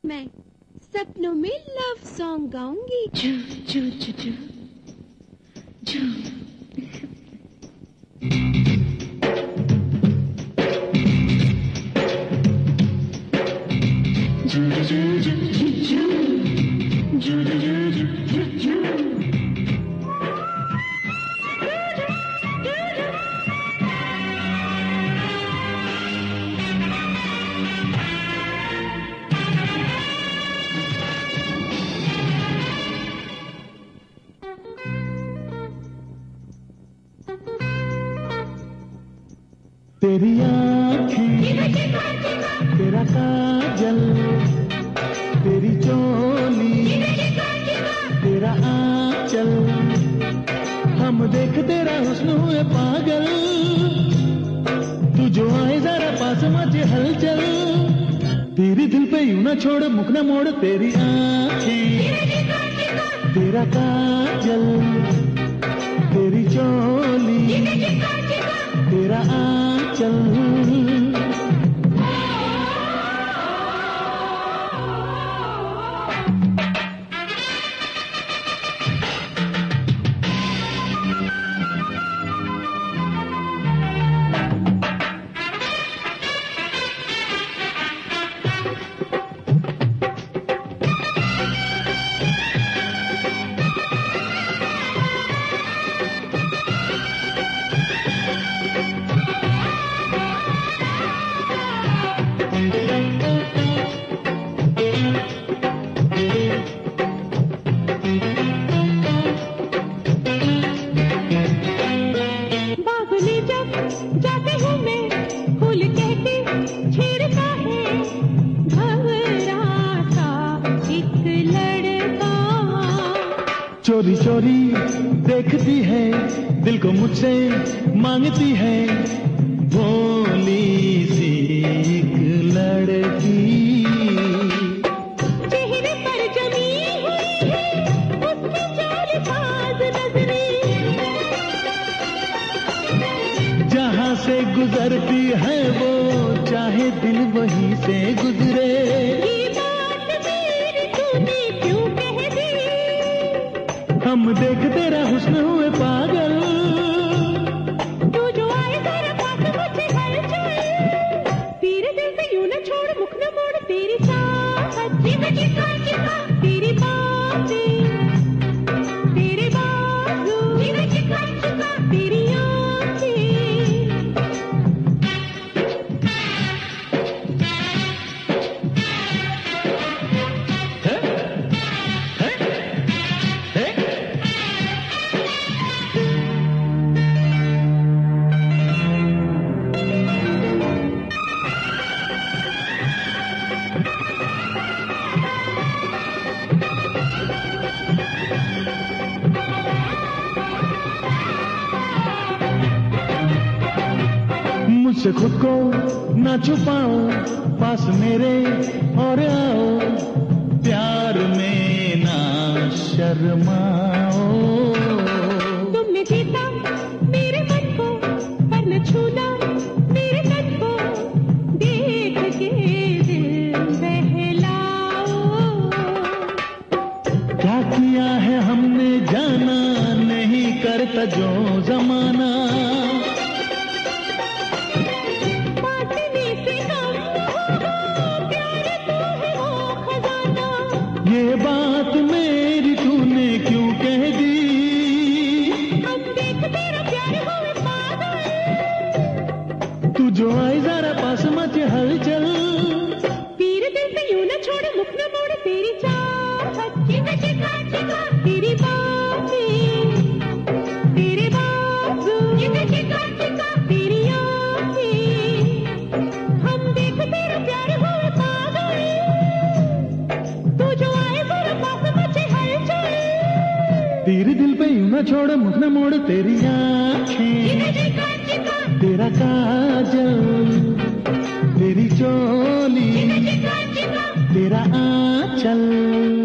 मैं सपनों में लव सॉन्ग गाऊंगी। जू जू जू जू जू। तेरी आँखें, तेरा काजल, तेरी चोली, तेरा आँचल, हम देख तेरा हुस्न हुए पागल। तू जो आए जरा पास मचे हलचल, तेरे दिल पे यूं ना छोड़ मुख ना मोड़। तेरी आँखें, तेरा काजल, तेरी चोली, तेरा आँचल। चोरी चोरी देखती है, दिल को मुझसे मांगती है, भोली सी एक लड़की। चेहरे पर जमी हुई है उसकी जालिबाज नजरें, जहां से गुजरती है वो चाहे दिल वहीं से गुजरे। हम देख तेरा हुस्न हुए पागल, तू जो आए तेरे पास मुझे हलचल। तेरे दिल से यूं न छोड़ मुख न मोड़। तेरी चाहत जिंदगी का चिका, तेरी बातें, तेरे बाजू जिंदगी का चिका, तेरी मुझसे खुद को ना छुपाओ, पास मेरे और आओ, प्यार में ना शर्माओ। तुमने जीता मेरे मन को, पर न छूना मेरे तन को, देख के दिल बहलाओ। क्या किया है हमने जाना नहीं करता जो जमाना, ये बात मेरी तूने क्यों कह दी। हम देख तेरा प्यार हुए पागल, तू जो आए जरा पास मचे हलचल। तेरे दिल से यूं न छोड़ मुख न मोड़। तेरी चाहत जिंदगी का चिका, तेरी बातें, तेरे बाजू जिंदगी का चिका, तेरी आँखें, हम देख तेरा प्यार हुए पागल, तू जो आए जरा पास मचे हलचल। तेरे दिल पे यूं न छोड़ मुख न मोड़। तेरी आँखें, तेरा काजल, तेरी चोली, तेरा आँचल।